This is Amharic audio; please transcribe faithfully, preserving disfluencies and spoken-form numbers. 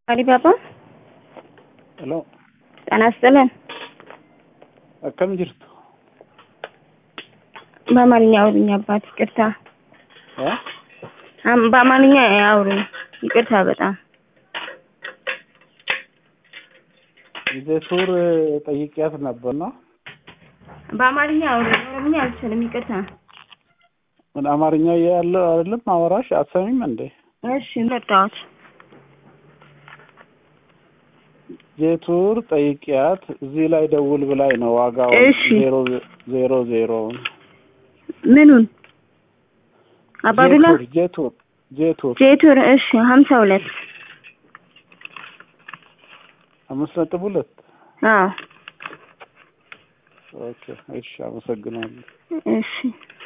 አሊባባ ሄሎ ጤና ይስጥልን። አከም ጅርቱ በአማርኛ አውሩኝ አባት ይቅርታ። እ አም በአማርኛ አውሩኝ ይቅርታ በጣም ጀቱር ጠይቂያት ነበርና በአማርኛ አውሩኝ ኦሮምኛ አልችልም ይቅርታ። ምን አማርኛ ያለው አይደለም አወራሽ አትሰሚም እንዴ? እሺ መጣሁት። ጀቱር ጠይቂያት እዚህ ላይ ደውል ብላይ ነው ዋጋው ዜሮ ዜሮ ዜሮ ምኑን አባዱላ ጀቱር ጀቱር ጀቱር እሺ ሃምሳ ሁለት አምስት ነጥብ ሁለት አዎ ኦኬ እሺ አመሰግናለሁ። እሺ